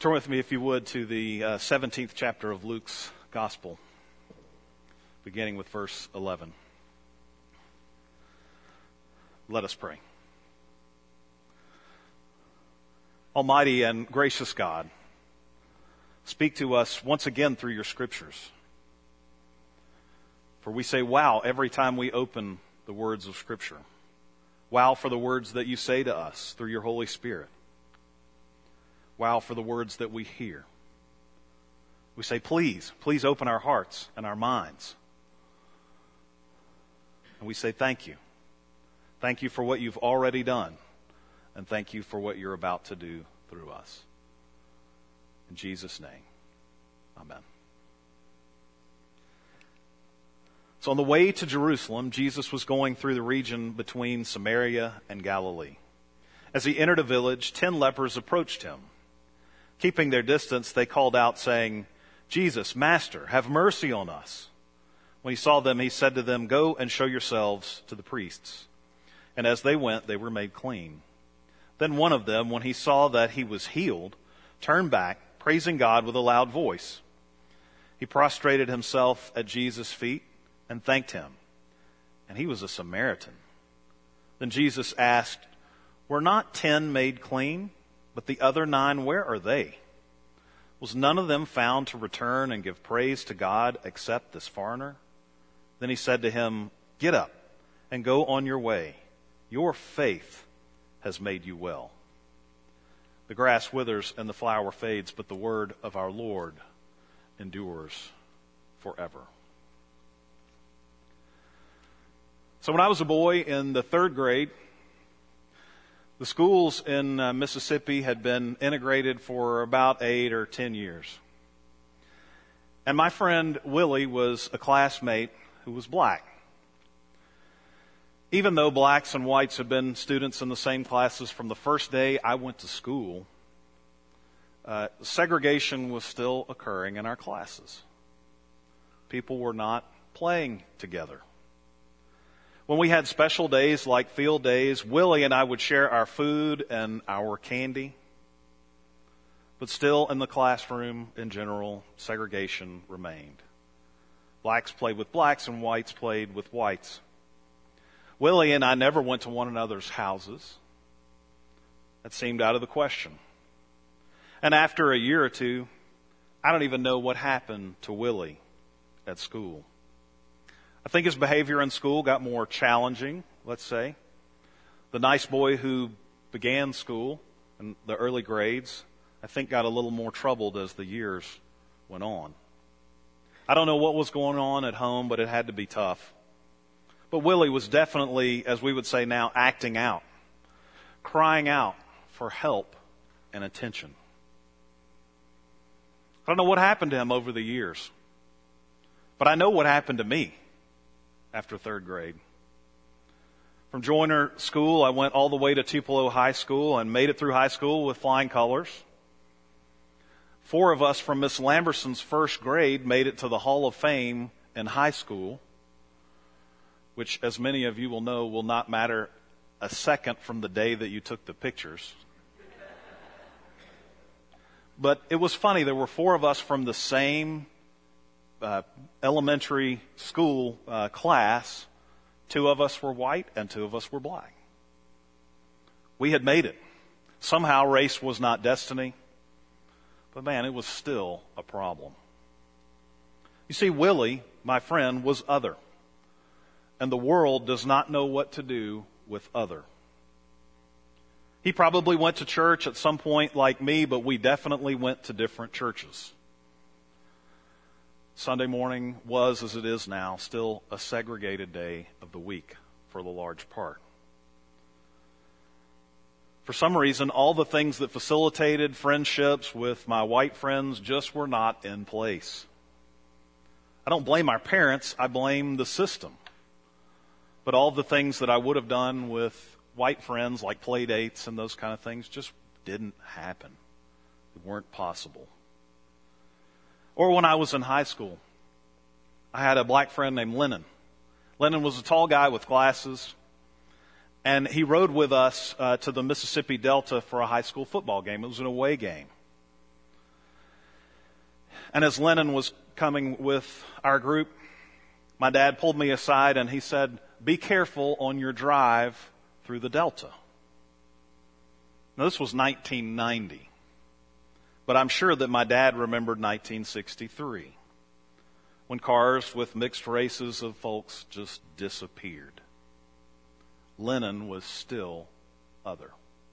Turn with me, if you would, to the 17th chapter of Luke's Gospel, beginning with verse 11. Let us pray. Almighty and gracious God, speak to us once again through your scriptures. For we say, wow, every time we open the words of Scripture. Wow for the words that you say to us through your Holy Spirit. Wow for the words that we hear. We say, please open our hearts and our minds. And we say thank you. Thank you for what you've already done. And thank you for what you're about to do through us. In Jesus' name, amen. So on the way to Jerusalem, Jesus was going through the region between Samaria and Galilee. As he entered a village, 10 lepers approached him. Keeping their distance, they called out, saying, Jesus, Master, have mercy on us. When he saw them, he said to them, Go and show yourselves to the priests. And as they went, they were made clean. Then one of them, when he saw that he was healed, turned back, praising God with a loud voice. He prostrated himself at Jesus' feet and thanked him. And he was a Samaritan. Then Jesus asked, Were not 10 made clean? But the other 9, where are they? Was none of them found to return and give praise to God except this foreigner? Then he said to him, Get up and go on your way. Your faith has made you well. The grass withers and the flower fades, but the word of our Lord endures forever. So when I was a boy in the 3rd grade, the schools in Mississippi had been integrated for about 8 or 10 years. And my friend Willie was a classmate who was black. Even though blacks and whites had been students in the same classes from the first day I went to school, segregation was still occurring in our classes. People were not playing together. When we had special days like field days, Willie and I would share our food and our candy. But still in the classroom, in general, segregation remained. Blacks played with blacks and whites played with whites. Willie and I never went to one another's houses. That seemed out of the question. And after a year or two, I don't even know what happened to Willie at school. I think his behavior in school got more challenging, let's say. The nice boy who began school in the early grades, I think got a little more troubled as the years went on. I don't know what was going on at home, but it had to be tough. But Willie was definitely, as we would say now, acting out, crying out for help and attention. I don't know what happened to him over the years, but I know what happened to me after 3rd grade. From Joyner School, I went all the way to Tupelo High School and made it through high school with flying colors. 4 of us from Miss Lamberson's 1st grade made it to the Hall of Fame in high school, which, as many of you will know, will not matter a second from the day that you took the pictures. But it was funny, there were 4 of us from the same elementary school class. 2 of us were white and 2 of us were black. We had made it. Somehow race was not destiny. But man, it was still a problem. You see, Willie, my friend, was other. And the world does not know what to do with other. He probably went to church at some point like me, but we definitely went to different churches. Sunday morning was, as it is now, still a segregated day of the week for the large part. For some reason, all the things that facilitated friendships with my white friends just were not in place. I don't blame our parents, I blame the system. But all the things that I would have done with white friends, like play dates and those kind of things, just didn't happen. They weren't possible. Or when I was in high school, I had a black friend named Lennon. Lennon was a tall guy with glasses, and he rode with us to the Mississippi Delta for a high school football game. It was an away game. And as Lennon was coming with our group, my dad pulled me aside and he said, "Be careful on your drive through the Delta." Now, this was 1990, but I'm sure that my dad remembered 1963, when cars with mixed races of folks just disappeared. Lennon was still other.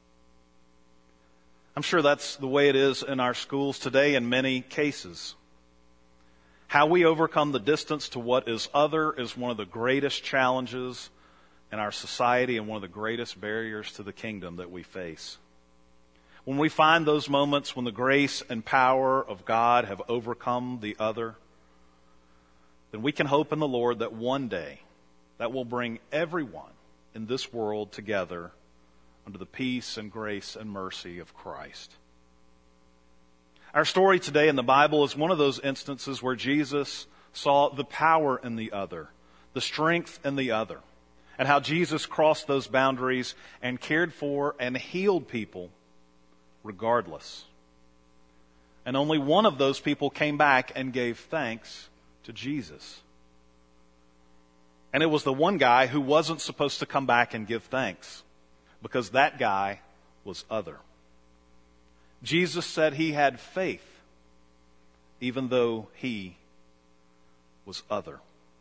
I'm sure that's the way it is in our schools today in many cases. How we overcome the distance to what is other is one of the greatest challenges in our society and one of the greatest barriers to the kingdom that we face. When we find those moments when the grace and power of God have overcome the other, then we can hope in the Lord that one day that will bring everyone in this world together under the peace and grace and mercy of Christ. Our story today in the Bible is one of those instances where Jesus saw the power in the other, the strength in the other, and how Jesus crossed those boundaries and cared for and healed people regardless. And only one of those people came back and gave thanks to Jesus. And it was the one guy who wasn't supposed to come back and give thanks, because that guy was other. Jesus said he had faith, even though he was other.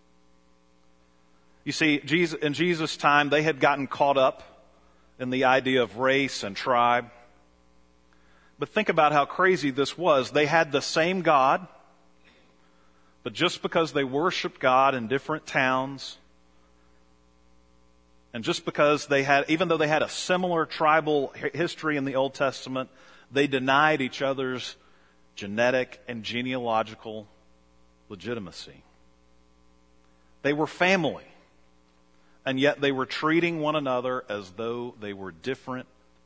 You see, in Jesus' time, they had gotten caught up in the idea of race and tribe. But think about how crazy this was. They had the same God, but just because they worshiped God in different towns, and just because even though they had a similar tribal history in the Old Testament, they denied each other's genetic and genealogical legitimacy. They were family, and yet they were treating one another as though they were different.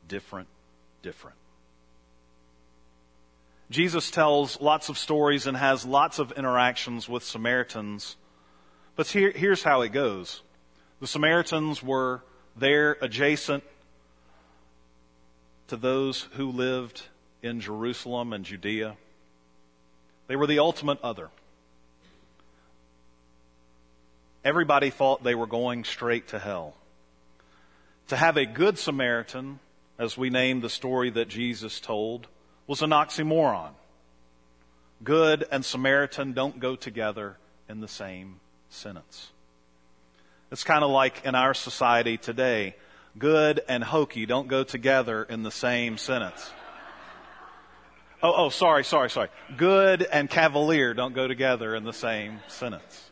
Jesus tells lots of stories and has lots of interactions with Samaritans, but here's how it goes. The Samaritans were there adjacent to those who lived in Jerusalem and Judea. They were the ultimate other. Everybody thought they were going straight to hell. To have a good Samaritan, as we named the story that Jesus told, was an oxymoron. Good and Samaritan don't go together in the same sentence. It's kind of like in our society today. Good and hokey don't go together in the same sentence. Sorry. Good and cavalier don't go together in the same sentence.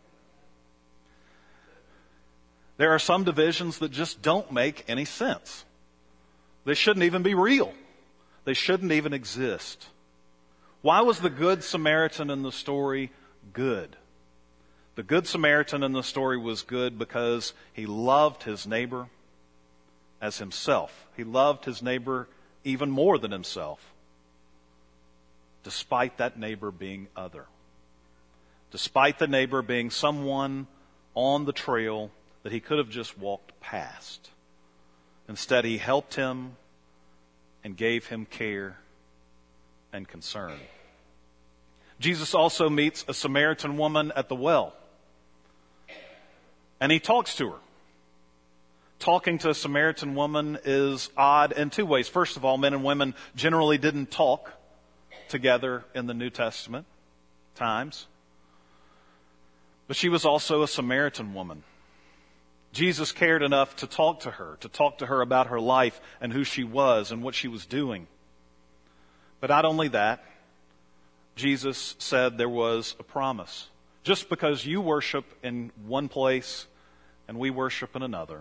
There are some divisions that just don't make any sense. They shouldn't even be real. They shouldn't even exist. Why was the Good Samaritan in the story good? The Good Samaritan in the story was good because he loved his neighbor as himself. He loved his neighbor even more than himself, despite that neighbor being other. Despite the neighbor being someone on the trail that he could have just walked past. Instead, he helped him and gave him care and concern. Jesus also meets a Samaritan woman at the well. And he talks to her. Talking to a Samaritan woman is odd in two ways. First of all, men and women generally didn't talk together in the New Testament times. But she was also a Samaritan woman. Jesus cared enough to talk to her about her life and who she was and what she was doing. But not only that, Jesus said there was a promise. Just because you worship in one place and we worship in another,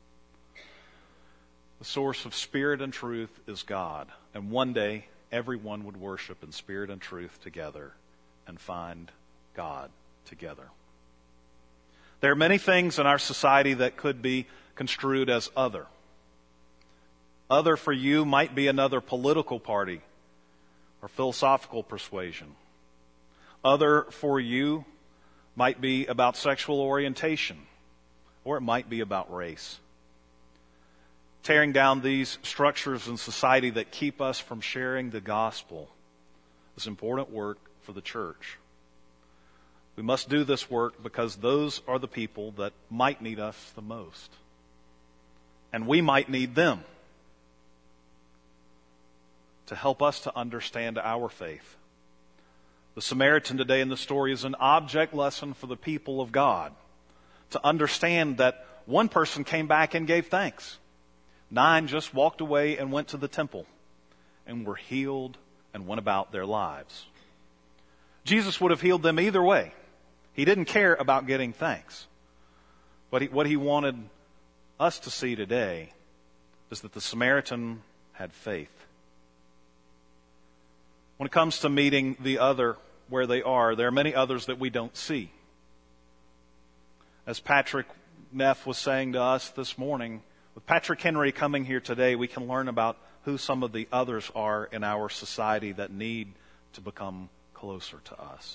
the source of spirit and truth is God. And one day, everyone would worship in spirit and truth together and find God together. There are many things in our society that could be construed as other. Other for you might be another political party or philosophical persuasion. Other for you might be about sexual orientation, or it might be about race. Tearing down these structures in society that keep us from sharing the gospel is important work for for the church. We must do this work because those are the people that might need us the most. And we might need them to help us to understand our faith. The Samaritan today in the story is an object lesson for the people of God to understand that one person came back and gave thanks. 9 just walked away and went to the temple and were healed and went about their lives. Jesus would have healed them either way. He didn't care about getting thanks. But what he wanted us to see today is that the Samaritan had faith. When it comes to meeting the other where they are, there are many others that we don't see. As Patrick Neff was saying to us this morning, with Patrick Henry coming here today, we can learn about who some of the others are in our society that need to become closer to us.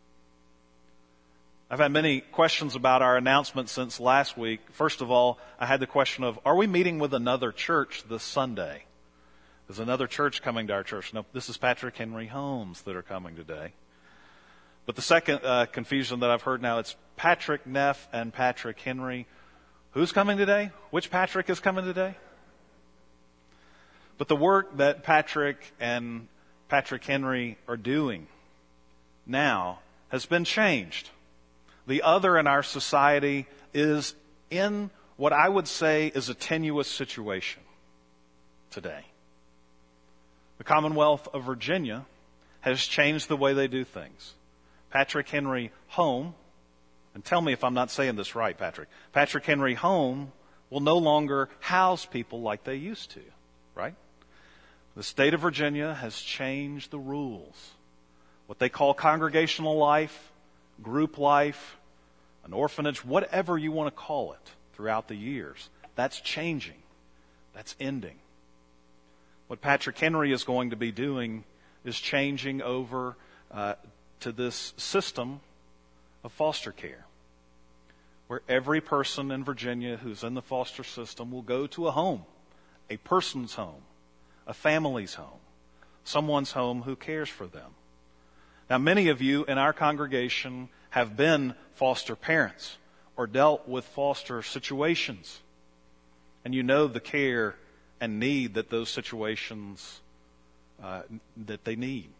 I've had many questions about our announcement since last week. First of all, I had the question of, are we meeting with another church this Sunday? Is another church coming to our church? No, this is Patrick Henry Homes that are coming today. But the second confusion that I've heard now, it's Patrick Neff and Patrick Henry. Who's coming today? Which Patrick is coming today? But the work that Patrick and Patrick Henry are doing now has been changed. The other in our society is in what I would say is a tenuous situation today. The Commonwealth of Virginia has changed the way they do things. Patrick Henry Home, and tell me if I'm not saying this right, Patrick. Patrick Henry Home will no longer house people like they used to, right? The state of Virginia has changed the rules. What they call congregational life, group life, an orphanage, whatever you want to call it throughout the years, that's changing. That's ending. What Patrick Henry is going to be doing is changing over to this system of foster care, where every person in Virginia who's in the foster system will go to a home, a person's home, a family's home, someone's home who cares for them. Now, many of you in our congregation have been foster parents or dealt with foster situations, and you know the care and need that those situations that they need.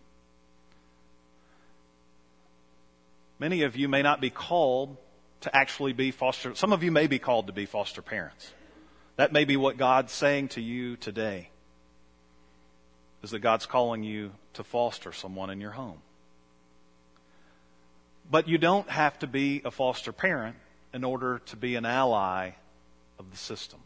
Many of you may not be called to actually be foster. Some of you may be called to be foster parents. That may be what God's saying to you today, is that God's calling you to foster someone in your home. But you don't have to be a foster parent in order to be an ally of the system.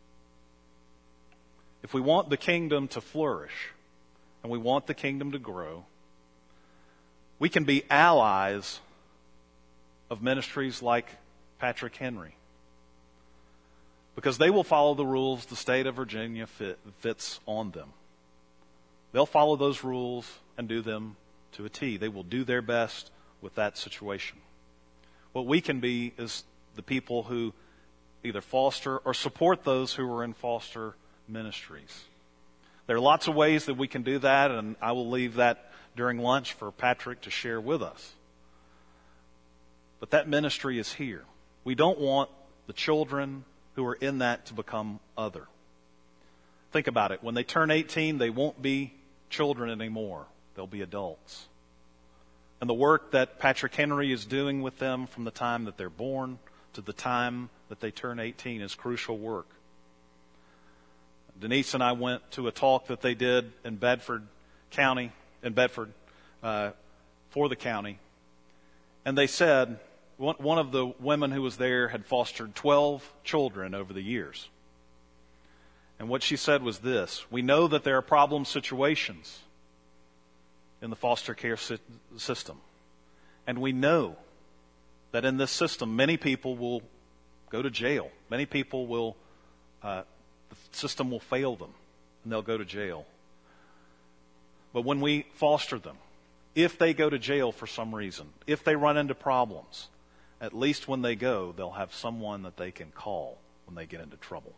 If we want the kingdom to flourish and we want the kingdom to grow, we can be allies of ministries like Patrick Henry, because they will follow the rules the state of Virginia fits on them. They'll follow those rules and do them to a T. They will do their best with that situation. What we can be is the people who either foster or support those who are in foster ministries. There are lots of ways that we can do that, and I will leave that during lunch for Patrick to share with us. But that ministry is here. We don't want the children who are in that to become other. Think about it. When they turn 18, they won't be children anymore. They'll be adults. And the work that Patrick Henry is doing with them from the time that they're born to the time that they turn 18 is crucial work. Denise and I went to a talk that they did in Bedford County, for the county. And they said, one of the women who was there had fostered 12 children over the years. And what she said was this: we know that there are problem situations in the foster care system. And we know that in this system, many people will go to jail. Many people will, the system will fail them, and they'll go to jail. But when we foster them, if they go to jail for some reason, if they run into problems, at least when they go, they'll have someone that they can call when they get into trouble.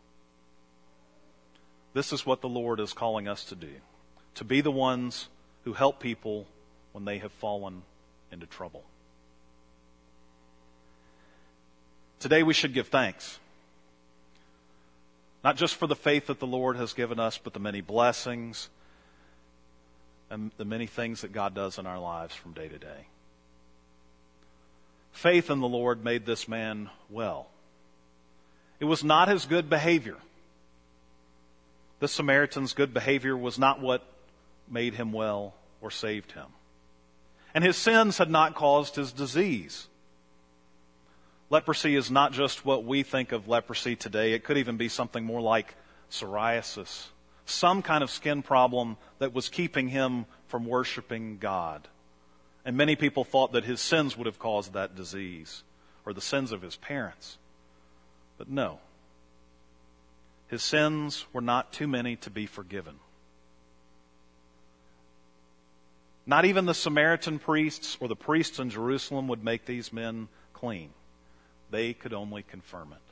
This is what the Lord is calling us to do, to be the ones who help people when they have fallen into trouble. Today we should give thanks, not just for the faith that the Lord has given us, but the many blessings and the many things that God does in our lives from day to day. Faith in the Lord made this man well. It was not his good behavior. This Samaritan's good behavior was not what made him well or saved him. And his sins had not caused his disease. Leprosy is not just what we think of leprosy today. It could even be something more like psoriasis, some kind of skin problem that was keeping him from worshiping God. And many people thought that his sins would have caused that disease, or the sins of his parents. But no. His sins were not too many to be forgiven. Not even the Samaritan priests or the priests in Jerusalem would make these men clean. They could only confirm it.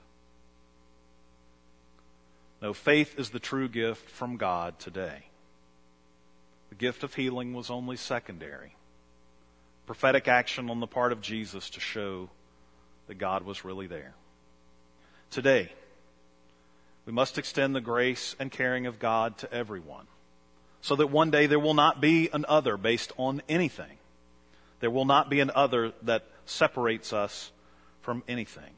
No, faith is the true gift from God today. The gift of healing was only secondary. Prophetic action on the part of Jesus to show that God was really there. Today, we must extend the grace and caring of God to everyone, so that one day there will not be an other based on anything. There will not be an other that separates us from anything.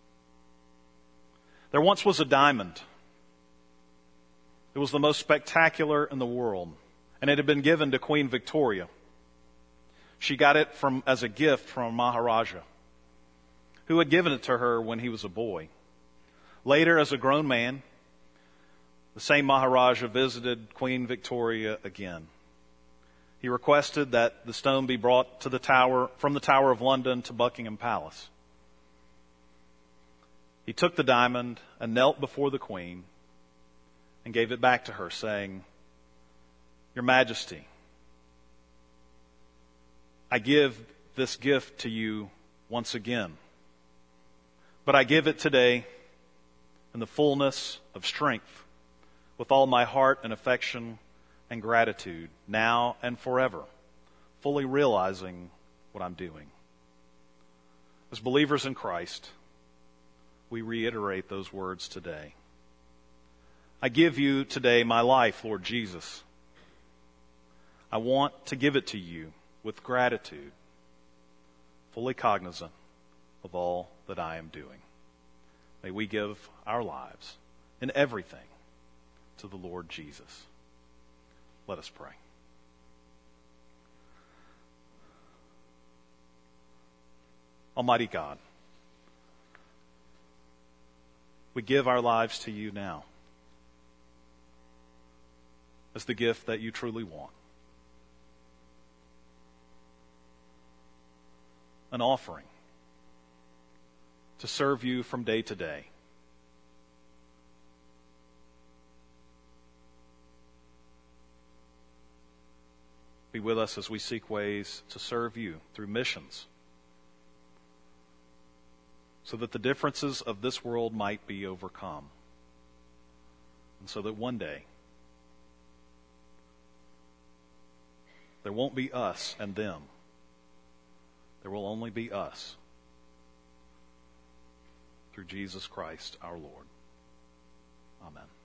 There once was a diamond. It was the most spectacular in the world, and it had been given to Queen Victoria. She got it as a gift from a Maharaja who had given it to her when he was a boy. Later, as a grown man, the same Maharaja visited Queen Victoria again. He requested that the stone be brought to the Tower, from the Tower of London to Buckingham Palace. He took the diamond and knelt before the Queen and gave it back to her, saying, "Your Majesty, I give this gift to you once again, but I give it today in the fullness of strength, with all my heart and affection and gratitude, now and forever, fully realizing what I'm doing." As believers in Christ, we reiterate those words today. I give you today my life, Lord Jesus. I want to give it to you with gratitude, fully cognizant of all that I am doing. May we give our lives in everything to the Lord Jesus. Let us pray. Almighty God, we give our lives to you now as the gift that you truly want. An offering to serve you from day to day. Be with us as we seek ways to serve you through missions, so that the differences of this world might be overcome, and so that one day there won't be us and them. There will only be us through Jesus Christ our Lord. Amen.